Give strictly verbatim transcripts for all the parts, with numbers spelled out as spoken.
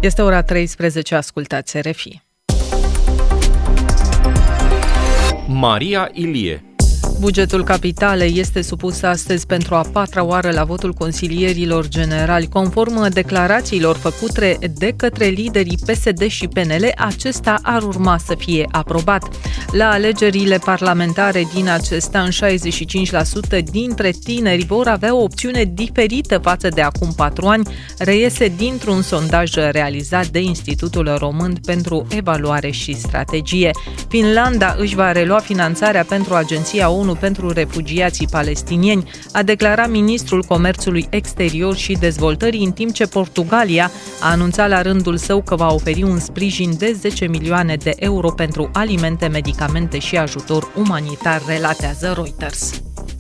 Este ora treisprezece, ascultați R F I. Maria Ilie. Bugetul capitalei este supus astăzi pentru a patra oară la votul consilierilor generali. Conform declarațiilor făcute de către liderii P S D și P N L, acesta ar urma să fie aprobat. La alegerile parlamentare din acest an, șaizeci și cinci la sută dintre tineri vor avea o opțiune diferită față de acum patru ani, reiese dintr-un sondaj realizat de Institutul Român pentru Evaluare și Strategie. Finlanda își va relua finanțarea pentru Agenția ONU pentru refugiații palestinieni, a declarat ministrul Comerțului Exterior și Dezvoltării, în timp ce Portugalia a anunțat la rândul său că va oferi un sprijin de zece milioane de euro pentru alimente, medicamente și ajutor umanitar, relatează Reuters.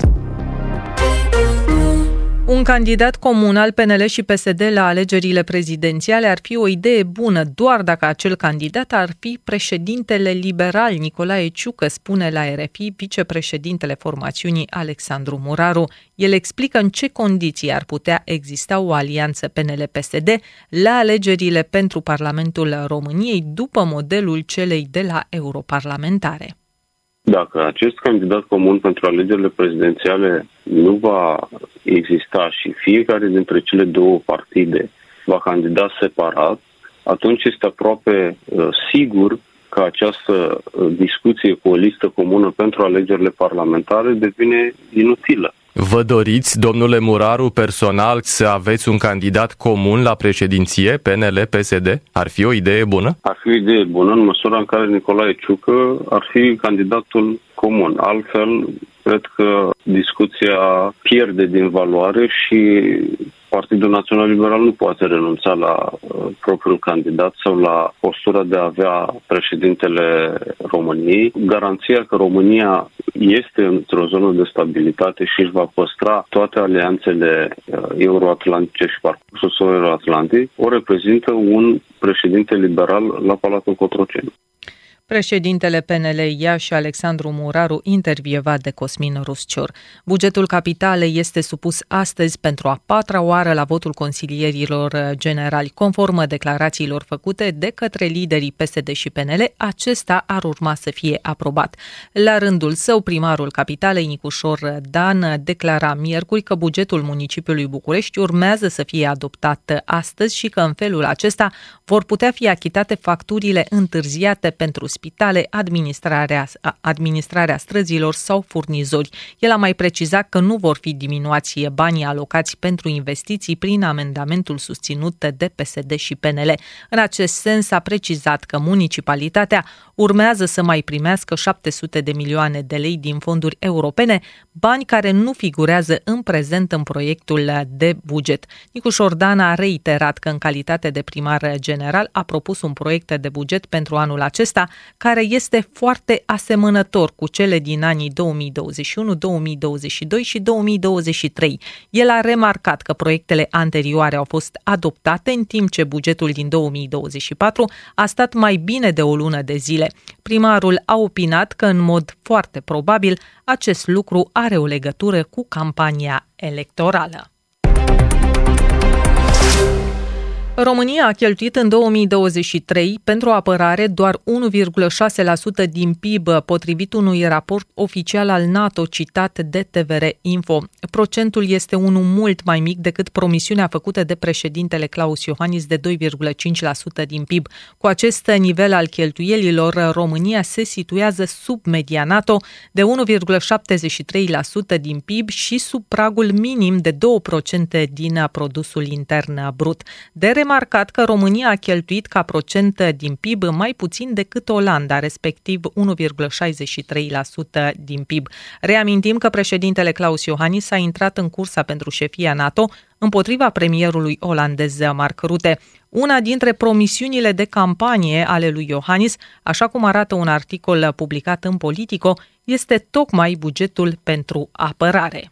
Un candidat comun al P N L și P S D la alegerile prezidențiale ar fi o idee bună doar dacă acel candidat ar fi președintele liberal Nicolae Ciucă, spune la R F I vicepreședintele formațiunii Alexandru Muraru. El explică în ce condiții ar putea exista o alianță P N L-P S D la alegerile pentru Parlamentul României după modelul celei de la europarlamentare. Dacă acest candidat comun pentru alegerile prezidențiale nu va exista și fiecare dintre cele două partide va candida separat, atunci este aproape uh, sigur că această uh, discuție cu o listă comună pentru alegerile parlamentare devine inutilă. Vă doriți, domnule Muraru, personal să aveți un candidat comun la președinție, P N L-P S D? Ar fi o idee bună? Ar fi o idee bună în măsura în care Nicolae Ciucă ar fi candidatul comun. Altfel, cred că discuția pierde din valoare și Partidul Național Liberal nu poate renunța la uh, propriul candidat sau la postura de a avea președintele României. Garanția că România este într-o zonă de stabilitate și își va păstra toate alianțele uh, euroatlantice și parcursul său euroatlantic o reprezintă un președinte liberal la Palatul Cotroceni. Președintele P N L Iași, Alexandru Muraru, intervievat de Cosmin Ruscior. Bugetul capitalei este supus astăzi pentru a patra oară la votul consilierilor generali. Conform declarațiilor făcute de către liderii P S D și P N L, acesta ar urma să fie aprobat. La rândul său, primarul capitalei, Nicușor Dan, declara miercuri că bugetul municipiului București urmează să fie adoptat astăzi și că în felul acesta vor putea fi achitate facturile întârziate pentru spitale, administrarea, administrarea străzilor sau furnizori. El a mai precizat că nu vor fi diminuați banii alocați pentru investiții prin amendamentul susținut de P S D și P N L. În acest sens a precizat că municipalitatea urmează să mai primească șapte sute de milioane de lei din fonduri europene, bani care nu figurează în prezent în proiectul de buget. Nicușor Dan a reiterat că în calitate de primar general a propus un proiect de buget pentru anul acesta care este foarte asemănător cu cele din anii două mii douăzeci și unu, două mii douăzeci și doi și două mii douăzeci și trei. El a remarcat că proiectele anterioare au fost adoptate în timp ce bugetul din două mii douăzeci și patru a stat mai bine de o lună de zile. Primarul a opinat că în mod foarte probabil acest lucru are o legătură cu campania electorală. România a cheltuit în două mii douăzeci și trei pentru apărare doar unu virgulă șase la sută din P I B, potrivit unui raport oficial al NATO citat de T V R Info. Procentul este unul mult mai mic decât promisiunea făcută de președintele Claus Iohannis de doi virgulă cinci la sută din P I B. Cu acest nivel al cheltuielilor, România se situează sub media NATO de unu virgulă șaptezeci și trei la sută din P I B și sub pragul minim de doi la sută din produsul intern brut. De remarcat că România a cheltuit ca procent din P I B mai puțin decât Olanda, respectiv unu virgulă șaizeci și trei la sută din P I B. Reamintim că președintele Claus Iohannis a intrat în cursa pentru șefia NATO împotriva premierului olandez Mark Rutte. Una dintre promisiunile de campanie ale lui Iohannis, așa cum arată un articol publicat în Politico, este tocmai bugetul pentru apărare.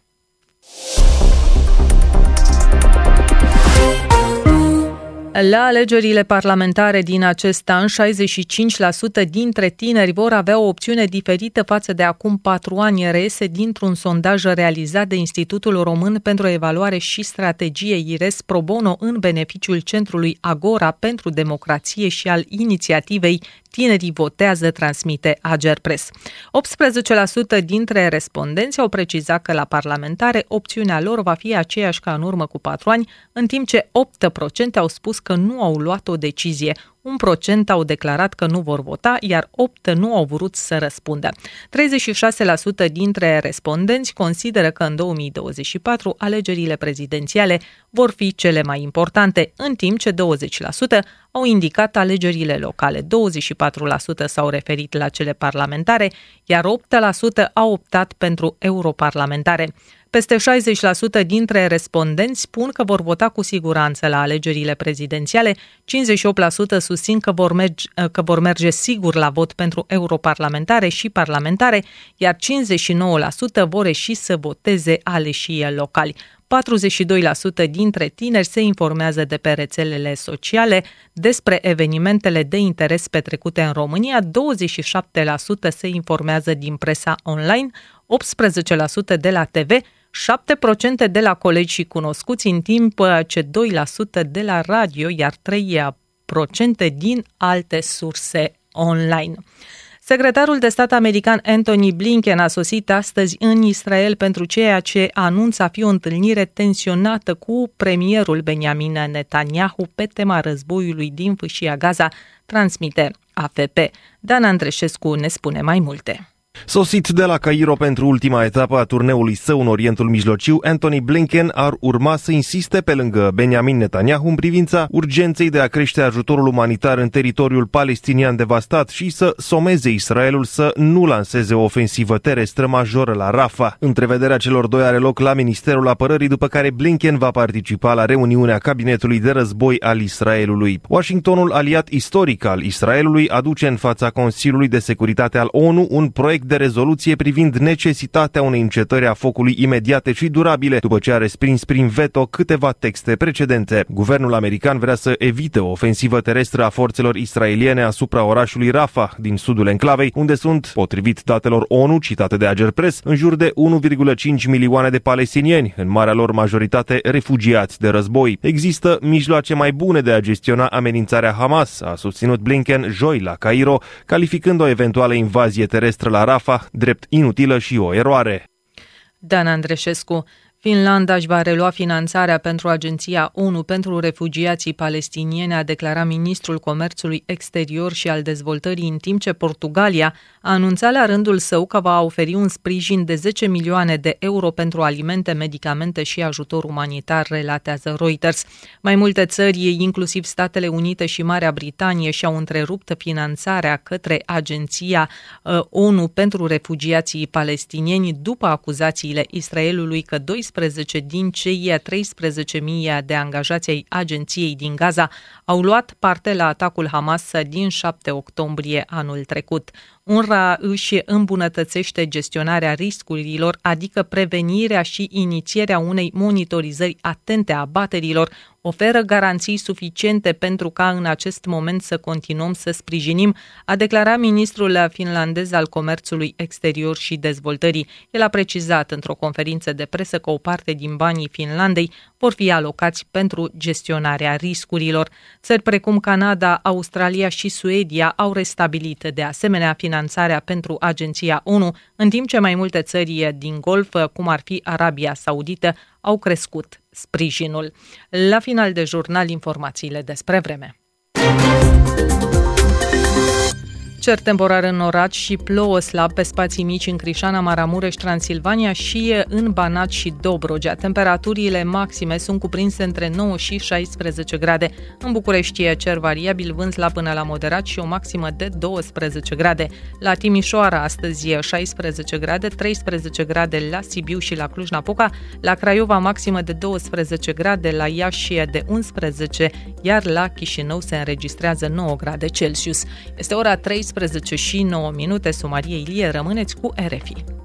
La alegerile parlamentare din acest an, șaizeci și cinci la sută dintre tineri vor avea o opțiune diferită față de acum patru ani, reiese dintr-un sondaj realizat de Institutul Român pentru Evaluare și Strategie I R E S Pro Bono în beneficiul centrului Agora pentru Democrație și al inițiativei Tinerii votează, transmite Agerpres. optsprezece la sută dintre respondenți au precizat că la parlamentare opțiunea lor va fi aceeași ca în urmă cu patru ani, în timp ce opt la sută au spus că nu au luat o decizie. Un procent au declarat că nu vor vota, iar opt nu au vrut să răspundă. treizeci și șase la sută dintre respondenți consideră că în două mii douăzeci și patru alegerile prezidențiale vor fi cele mai importante, în timp ce douăzeci la sută au indicat alegerile locale, douăzeci și patru la sută s-au referit la cele parlamentare, iar opt la sută au optat pentru europarlamentare. Peste șaizeci la sută dintre respondenți spun că vor vota cu siguranță la alegerile prezidențiale, cincizeci și opt la sută susțin că vor, merge, că vor merge sigur la vot pentru europarlamentare și parlamentare, iar cincizeci și nouă la sută vor ieși să voteze aleșii locali. patruzeci și doi la sută dintre tineri se informează de pe rețelele sociale despre evenimentele de interes petrecute în România, douăzeci și șapte la sută se informează din presa online, optsprezece la sută de la T V, șapte la sută de la colegi și cunoscuți, în timp ce doi la sută de la radio, iar trei la sută din alte surse online. Secretarul de stat american Antony Blinken a sosit astăzi în Israel pentru ceea ce anunță a fi o întâlnire tensionată cu premierul Benjamin Netanyahu pe tema războiului din Fâșia Gaza, transmite A F P. Dan Andreșescu ne spune mai multe. Sosit de la Cairo pentru ultima etapă a turneului său în Orientul Mijlociu, Antony Blinken ar urma să insiste pe lângă Benjamin Netanyahu în privința urgenței de a crește ajutorul umanitar în teritoriul palestinian devastat și să someze Israelul să nu lanseze o ofensivă terestră majoră la Rafah. Întrevederea celor doi are loc la Ministerul Apărării, după care Blinken va participa la reuniunea cabinetului de război al Israelului. Washingtonul, aliat istoric al Israelului, aduce în fața Consiliului de Securitate al O N U un proiect de rezoluție privind necesitatea unei încetări a focului imediate și durabile, după ce a respins prin veto câteva texte precedente. Guvernul american vrea să evite o ofensivă terestră a forțelor israeliene asupra orașului Rafah din sudul enclavei, unde sunt, potrivit datelor O N U citate de Agerpres, în jur de unu virgulă cinci milioane de palestinieni, în marea lor majoritate refugiați de război. Există mijloace mai bune de a gestiona amenințarea Hamas, a susținut Blinken joi la Cairo, calificând o eventuală invazie terestră la Rafah drept inutilă și o eroare. Dan Andreșescu. Finlanda își va relua finanțarea pentru Agenția O N U pentru Refugiații Palestinieni, a declarat ministrul Comerțului Exterior și al Dezvoltării, în timp ce Portugalia a anunțat la rândul său că va oferi un sprijin de zece milioane de euro pentru alimente, medicamente și ajutor umanitar, relatează Reuters. Mai multe țări, inclusiv Statele Unite și Marea Britanie, și-au întrerupt finanțarea către Agenția O N U pentru Refugiații Palestinieni după acuzațiile Israelului că doisprezece din cei treisprezece mii de angajați ai agenției din Gaza au luat parte la atacul Hamas din șapte octombrie anul trecut. U N R W A își îmbunătățește gestionarea riscurilor, adică prevenirea și inițierea unei monitorizări atente a abaterilor, oferă garanții suficiente pentru ca în acest moment să continuăm să sprijinim, a declarat ministrul finlandez al Comerțului Exterior și Dezvoltării. El a precizat într-o conferință de presă că o parte din banii Finlandei vor fi alocați pentru gestionarea riscurilor. Țări precum Canada, Australia și Suedia au restabilit de asemenea finanțarea pentru Agenția O N U, în timp ce mai multe țări din Golf, cum ar fi Arabia Saudită, au crescut sprijinul. La final de jurnal, informațiile despre vreme. Cer temporar în Oradea și plouă slab pe spații mici în Crișana, Maramureș, Transilvania și în Banat și Dobrogea. Temperaturile maxime sunt cuprinse între nouă și șaisprezece grade. În București e cer variabil, vânt slab până la moderat și o maximă de douăsprezece grade. La Timișoara astăzi e șaisprezece grade, treisprezece grade la Sibiu și la Cluj-Napoca, la Craiova maximă de douăsprezece grade, la Iași de unsprezece, iar la Chișinău se înregistrează nouă grade Celsius. Este ora treisprezece și nouă minute. Sumarie Ilie, rămâneți cu R F I.